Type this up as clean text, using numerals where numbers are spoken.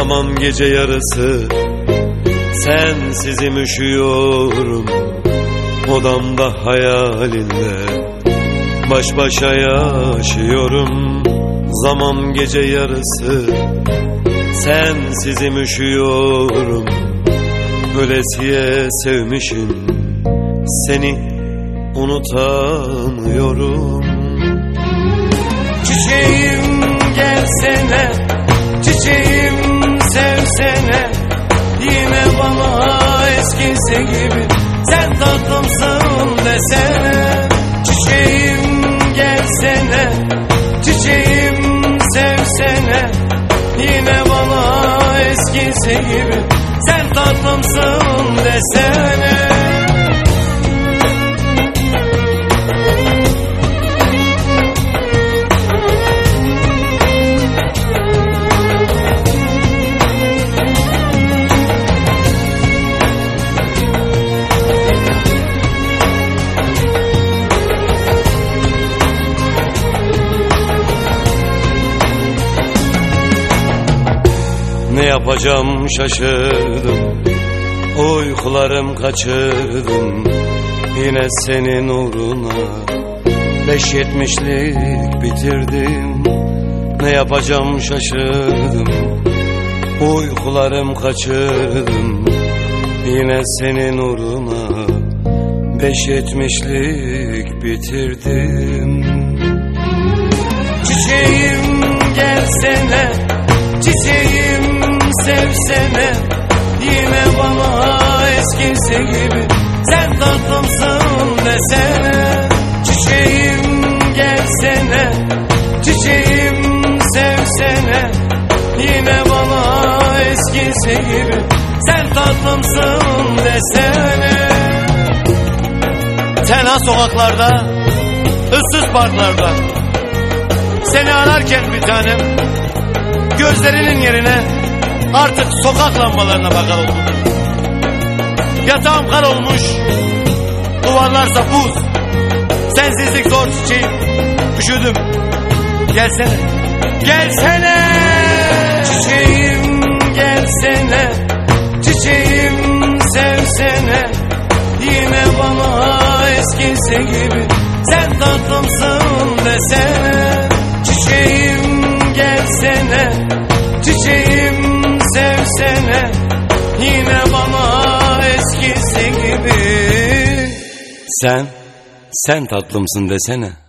Zaman gece yarısı, sensizim üşüyorum. Odamda hayalinle baş başa yaşıyorum. Zaman gece yarısı, sensizim üşüyorum. Ölesiye sevmişim, seni unutamıyorum. Çiçeğim gelsene, çiçeğim sevsene, yine bana eskisi gibi sen tatlımsın desene. Çiçeğim gelsene, çiçeğim sevsene, yine bana eskisi gibi sen tatlımsın desene. Ne yapacağım şaşırdım, uykularım kaçırdım. Yine senin uğruna 5.70'lik bitirdim. Ne yapacağım şaşırdım, uykularım kaçırdım. Yine senin uğruna 5.70'lik bitirdim. Çiçeğim gelsene, çiçeğim sevsene, yine bana eskisi gibi sen tatlımsın desene. Çiçeğim gelsene, çiçeğim sevsene, yine bana eskisi gibi sen tatlımsın desene. Tenha sokaklarda, ıssız parklarda seni ararken bir tanem, gözlerinin yerine artık sokak lambalarına bakar oldum. Yatağım kar olmuş, duvarlarsa buz. Sensizlik zor çiçeğim, üşüdüm. Gelsene, gelsene. Çiçeğim gelsene, çiçeğim sevsene, yine bana eskisi gibi sen tatlımsın desene. Çiçeğim gelsene, çiçeğim sevsene, yine bana eskisi gibi Sen tatlımsın desene.